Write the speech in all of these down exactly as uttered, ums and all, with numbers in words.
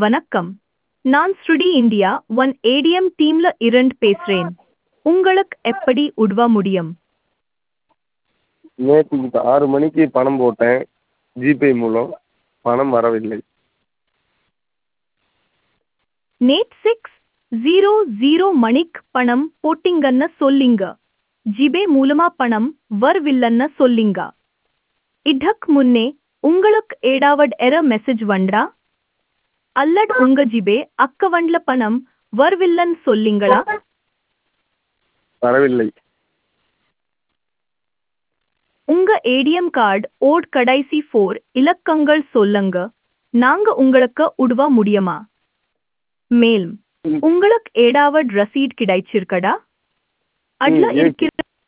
வணக்கம். நான் ஸ்ருடி India one ATM டீம்ல இருந்து பேசுறேன். உங்களுக்கு எப்படி உதவ முடியும்? நேற்று ஆறு மணிக்கு பணம் போட்டேன் ஜிபே மூலம். பணம் வரவில்லை. நேட் சிக்ஸ் ஜீரோ ஜீரோ மணிக்கு பணம் போட்டிங்கன்னு சொல்லிங்க. ஜிபே மூலமா பணம் வரவில்லைன்னு சொல்லிங்க. இதற்கு முன்னே உங்களுக்கு ஏதாவது எரர் மெசேஜ் வந்தா? அல்லது உங்க ஜிபே அக்கவுண்ட்ல பணம் வரவில்லைன்னு சொல்லிங்களா? வரவில்லை. உங்க ஏடிஎம் கார்டு ஓட் கடைசி ஃபோர் இலக்கங்கள் சொல்லுங்க. நாங்க உங்களுக்கு உதவ முடியுமா? மேலும் உங்களுக்கு ஏதாவது ரசீட் கிடைச்சிருக்கடா? அதுல ம், இருக்கிற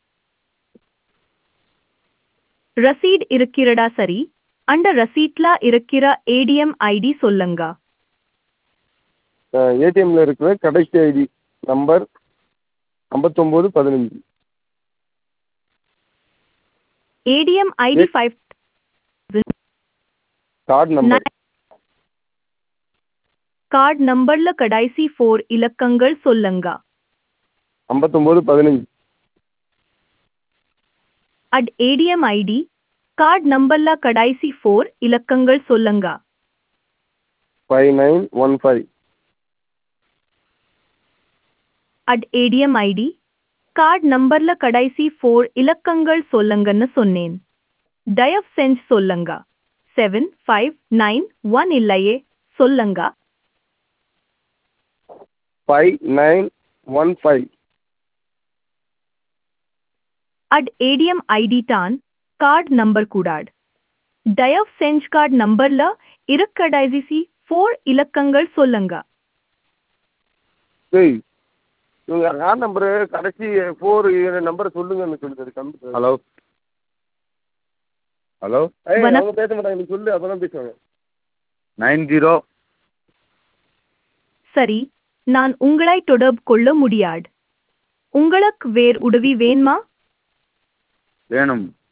ரசீட் இருக்கிறடா? சரி, அந்த ரசீட்ல இருக்கிற ஏடிஎம் ஐடி சொல்லுங்க. ஏடிஎம்ல இருக்கிற கடைசி ஐடி நம்பர் ஐம்பத்தொம்போது பதினஞ்சு. ATM ID five card number card நம்பர்ல கடைசி ஃபோர் இலக்கங்கள் சொல்லுங்க. ஐம்பத்தொம்போது பதினஞ்சு. அட் ஏடிஎம் ஐடி கார்டு நம்பர்ல கடைசி ஃபோர் இலக்கங்கள் சொல்லுங்க. Five nine one five. At ATM ID card நம்பர்ல கடைசி ஃபோர் இலக்கங்கள் சொல்லுங்கன்னு சொன்னேன். தயவு செஞ்சு சொல்லுங்க. செவன் ஃபைவ் நைன் ஒன் இல்லையே, சொல்லுங்க. Five nine one five. At ATM ID தான் கார்டு நம்பர் கூடாது. தயவு செஞ்சு கார்டு நம்பர்ல இருக்க கடைசி ஃபோர் இலக்கங்கள் சொல்லுங்க. சரி, இவங்க கார்டு நம்பரு கடைசி ஃபோர் நம்பரை சொல்லுங்கன்னு சொல்லுது கம்ப்யூட்டர். ஹலோ ஹலோ ஏய் வணக்கம். அவங்க பேச மாட்டாங்க, நீ சொல்லு, அப்போ தான் பேசுவாங்க. Nine zero. சரி, நான் உங்களை தொடர்பு கொள்ள முடியாது. உங்களுக்கு வேறு உதவி வேணுமா? வேணும்.